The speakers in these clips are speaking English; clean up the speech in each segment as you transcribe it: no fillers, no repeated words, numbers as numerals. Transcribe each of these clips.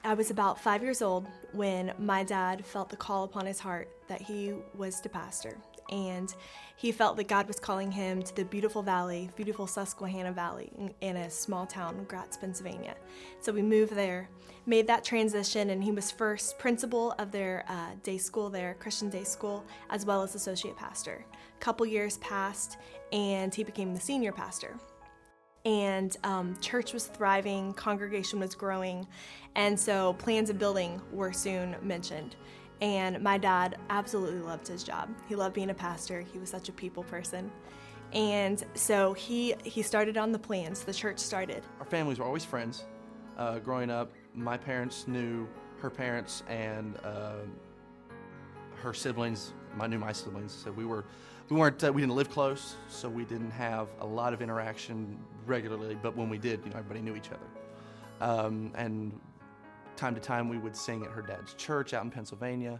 I was about 5 years old when my dad felt the call upon his heart that he was to pastor. And he felt that God was calling him to the beautiful valley, beautiful Susquehanna Valley in a small town, Gratz, Pennsylvania. So we moved there, made that transition, and he was first principal of their day school there, Christian day school, as well as associate pastor. A couple years passed, and he became the senior pastor. And church was thriving, congregation was growing, and so plans of building were soon mentioned. And my dad absolutely loved his job. He loved being a pastor. He was such a people person. And so he started on the plans. The church started. Our families were always friends. Growing up, my parents knew her parents and her siblings. I knew my siblings. So we didn't live close, so we didn't have a lot of interaction regularly. But when we did, everybody knew each other. And time to time, we would sing at her dad's church out in Pennsylvania.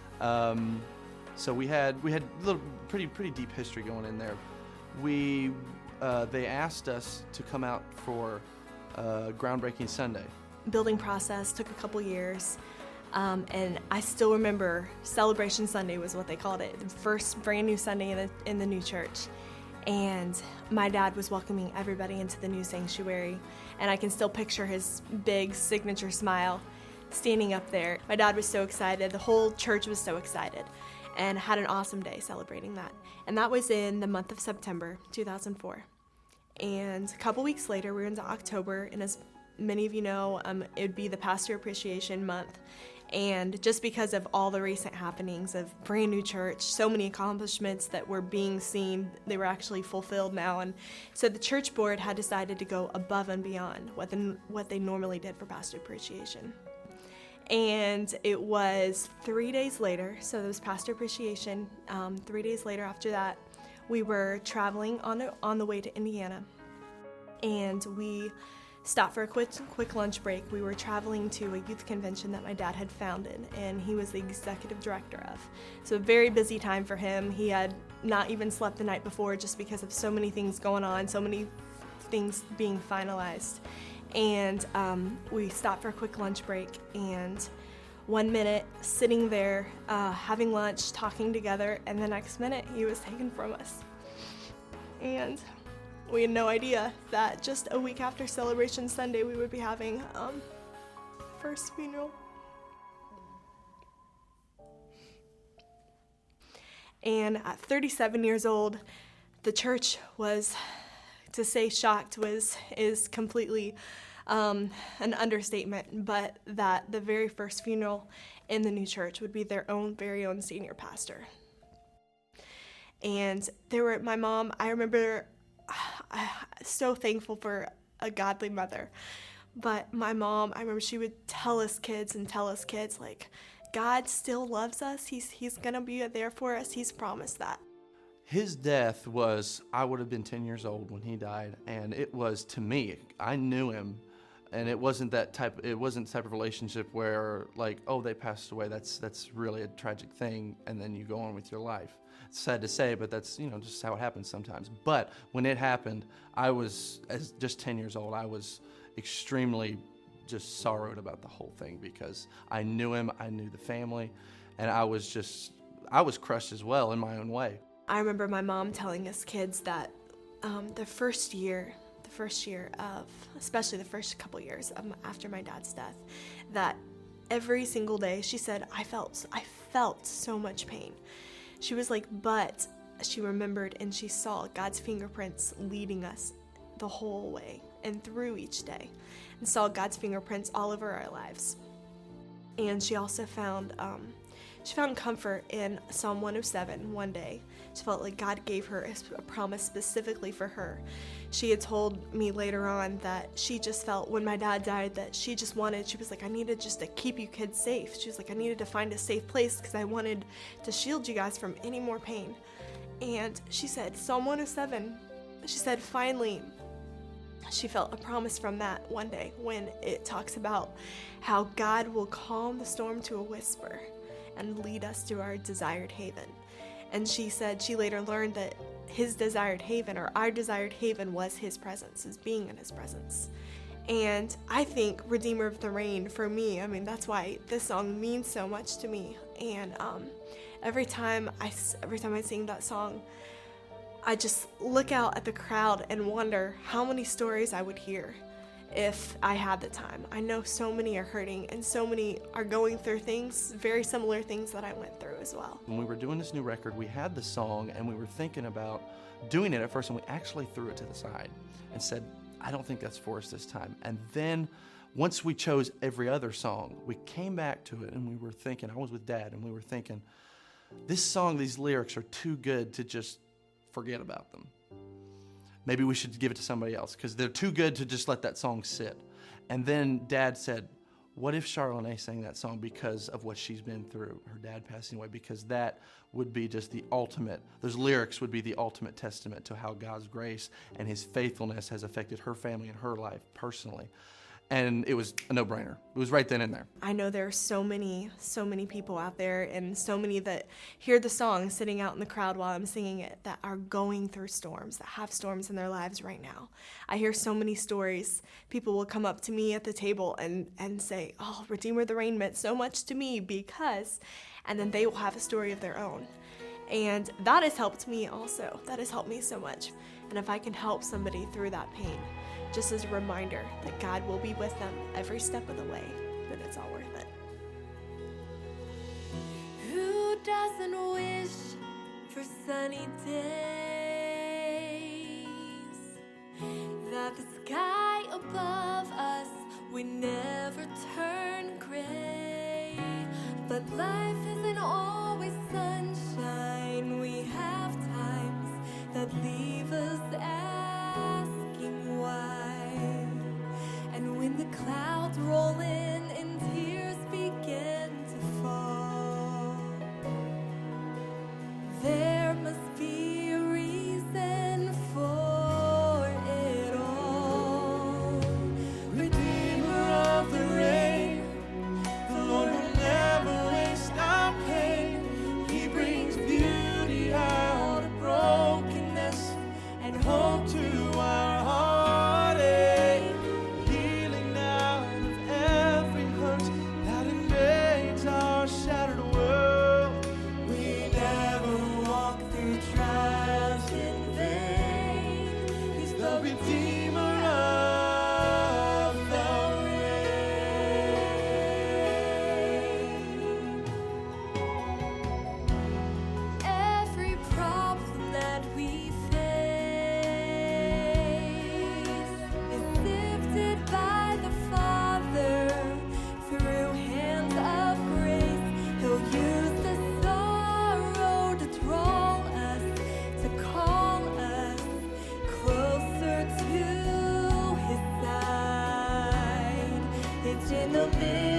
So we had a little pretty deep history going in there. They asked us to come out for Groundbreaking Sunday. Building process took a couple years. And I still remember Celebration Sunday was what they called it, the first brand new Sunday in the new church. And my dad was welcoming everybody into the new sanctuary, and I can still picture his big signature smile standing up there. My dad was so excited, the whole church was so excited, and had an awesome day celebrating that. And that was in the month of September 2004. And a couple weeks later, we were into October, and as many of you know, it would be the Pastor Appreciation Month. And just because of all the recent happenings of brand new church, so many accomplishments that were being seen, they were actually fulfilled now. And so the church board had decided to go above and beyond what they normally did for Pastor Appreciation. And it was 3 days later, so it was Pastor Appreciation. 3 days later after that, we were traveling on the way to Indiana. And we stopped for a quick lunch break. We were traveling to a youth convention that my dad had founded, and he was the executive director of. So a very busy time for him. He had not even slept the night before just because of so many things going on, so many things being finalized. And we stopped for a quick lunch break, and 1 minute sitting there having lunch, talking together, and the next minute he was taken from us. And we had no idea that just a week after Celebration Sunday, we would be having first funeral. And at 37 years old, the church was, to say shocked is completely an understatement, but that the very first funeral in the new church would be their very own senior pastor. And my mom, I remember, so thankful for a godly mother. But my mom, I remember she would tell us kids, like, God still loves us. He's going to be there for us. He's promised that. His death was, I would have been 10 years old when he died. And it was, to me, I knew him. And it wasn't the type of relationship where, like, oh, they passed away. That's really a tragic thing. And then you go on with your life. It's sad to say, but that's, just how it happens sometimes. But when it happened, I was, as just 10 years old, I was extremely just sorrowed about the whole thing because I knew him, I knew the family, and I was crushed as well in my own way. I remember my mom telling us kids that the first year of, especially the first couple years after my dad's death, that every single day, she said, I felt so much pain. She was like, but she remembered and she saw God's fingerprints leading us the whole way and through each day, and saw God's fingerprints all over our lives. And she also found comfort in Psalm 107 one day. She felt like God gave her a promise specifically for her. She had told me later on that she just felt when my dad died that she was like, I needed just to keep you kids safe. She was like, I needed to find a safe place because I wanted to shield you guys from any more pain. And she said, Psalm 107, she said, finally, she felt a promise from that one day when it talks about how God will calm the storm to a whisper and lead us to our desired haven. And she said she later learned that his desired haven, or our desired haven, was his presence, is being in his presence. And I think Redeemer of the Rain, for me, I mean, that's why this song means so much to me. And every time I sing that song, I just look out at the crowd and wonder how many stories I would hear if I had the time. I know so many are hurting and so many are going through things, very similar things that I went through as well. When we were doing this new record, we had the song and we were thinking about doing it at first, and we actually threw it to the side and said, I don't think that's for us this time. And then once we chose every other song, we came back to it and we were thinking, I was with Dad, and we were thinking, this song, these lyrics are too good to just forget about them. Maybe we should give it to somebody else because they're too good to just let that song sit. And then Dad said, what if Charlene sang that song because of what she's been through, her dad passing away? Because that would be just the ultimate, those lyrics would be the ultimate testament to how God's grace and his faithfulness has affected her family and her life personally. And it was a no-brainer. It was right then and there. I know there are so many people out there, and so many that hear the song sitting out in the crowd while I'm singing it, that are going through storms, that have storms in their lives right now. I hear so many stories. People will come up to me at the table and say, oh, Redeemer of the Rain meant so much to me because, and then they will have a story of their own. And that has helped me also. That has helped me so much. And if I can help somebody through that pain, just as a reminder that God will be with them every step of the way, then it's all worth it. Who doesn't wish for sunny days? That the sky above us would never turn gray. But life isn't always sunshine. We have times that leave us asking why. And when the clouds roll in and tears begin to fall, there must be a reason for it all. Redeemer of the rain, the Lord will never waste our pain. He brings beauty out of brokenness and hope to our heartache, healing out of every hurt that invades our shattered world. We never walk through trials in vain. He's the Redeemer of the rain. Every problem that we face is sifted by the Father through hands of grace. He'll use the sorrow to draw us, to call us closer to his side. It's in the midst